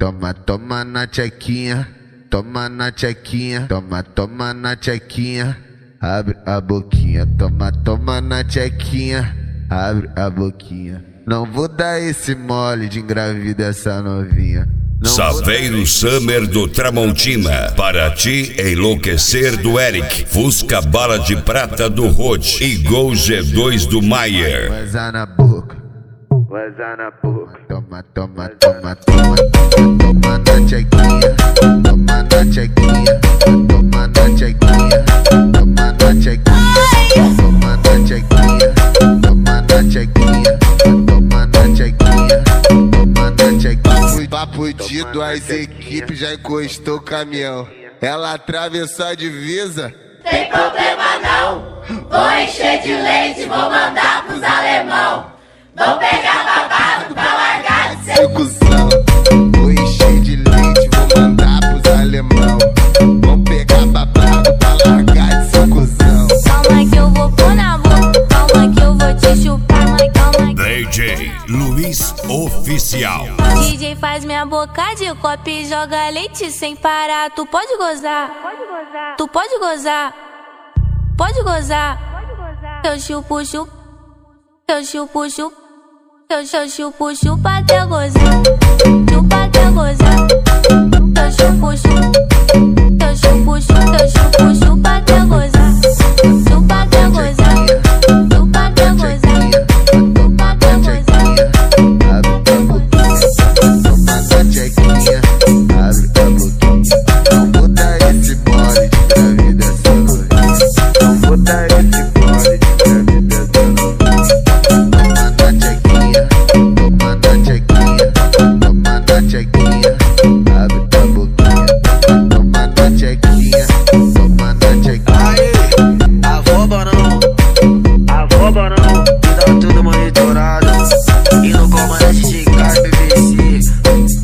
Toma, toma na tchequinha, toma na tchequinha, toma, toma na tchequinha, abre a boquinha, toma, toma na tchequinha, abre a boquinha. Não vou dar esse mole de engravida essa novinha. Saveiro Summer do Tramontina, para te enlouquecer do Eric, Fusca Bala de Prata do Rod e Gol G2 do Maier. Vaza na boca, vaza na boca. Toma, toma, toma, toma, toma na tchequinha, toma na tchequinha, toma na tchequinha, toma na tchequinha, toma na tchequinha, toma na tchequinha, toma na tchequinha, toma na tchequinha. Papo de duas equipes, já encostou o caminhão. Ela atravessou a divisa. Tem problema não, vou encher de leite, vou mandar pros alemão. Vou pegar babado pra largar de ser cuzão. Vou encher de leite, vou mandar pros alemão. Vou pegar babado pra largar de ser cuzão. Calma que eu vou pôr na boca, calma que eu vou te chupar, mas calma. DJ Luiz Oficial. DJ faz minha boca de copo e joga leite sem parar. Tu pode gozar, tu pode gozar, pode gozar. Eu chupo, chupo, eu chupo, chupo, eu chupo, chupa até gozar, chupa até gozar. Eu chupo, chupo, eu chupo, chupo, eu chupo, chupa até gozar, chupa até gozar, chupa até gozar, chupa até gozar. Toma na tchequinha, abre a boquinha. Não vou dar esse mole de engravida essa novinha. Não vou dar esse mole de engravida essa novinha. Toma na tchequinha, toma na tchequinha, toma na tchequinha, abre a boquinha. Toma na tchequinha, toma na tchequinha. Aê, avoba não, que tá tudo monitorado. E no comandante de carne BBC.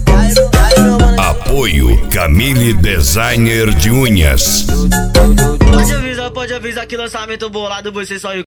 Apoio Camille Designer de Unhas. Pode avisar que lançamento bolado você só